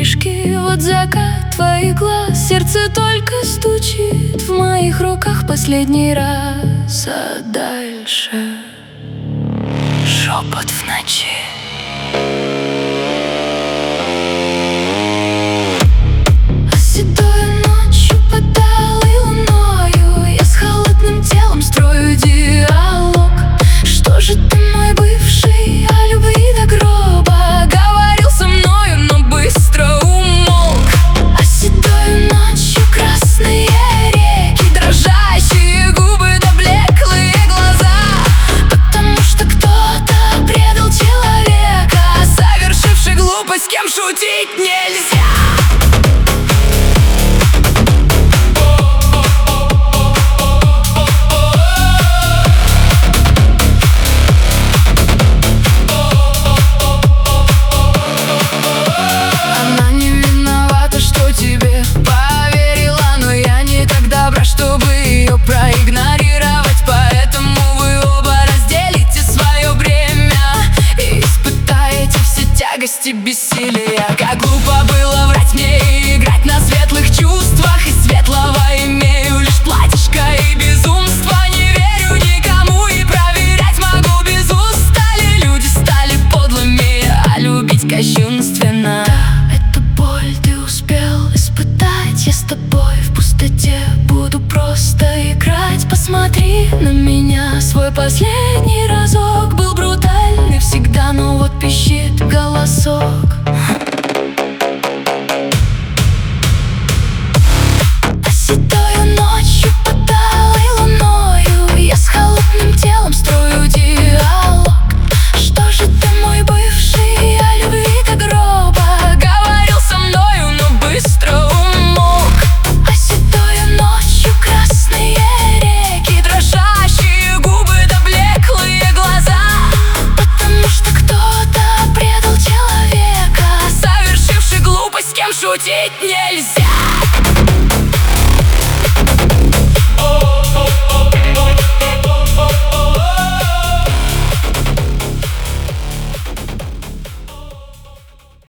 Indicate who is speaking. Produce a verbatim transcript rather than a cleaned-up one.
Speaker 1: вспышки, вот закат твоих глаз. Сердце только стучит в моих руках последний раз. А дальше шепот в ночи. Седой ночью под алой луною я с холодным телом строю диалог. Что же ты, мой бывший, о любви до гроба говорил со мною, но быстро умолк. А седой ночью красные реки, дрожащие губы да блеклые глаза. Потому что кто-то предал человека, совершивший глупость, с кем шутить нельзя. Чтобы ее проигнорировать, поэтому вы оба разделите свое бремя и испытаете все тягости бессилия. Как глупо было врать мне и играть на светлых чувствах. Из светлого имею лишь платьишко и безумство. Не верю никому и проверять могу без устали. Люди стали подлыми, а любить кощунственно. Да, эту боль ты успел испытать. Я с тобой в пустоте буду просто играть. Посмотри на меня, свой последний разок. Был брутальный всегда, но вот пищит голосок.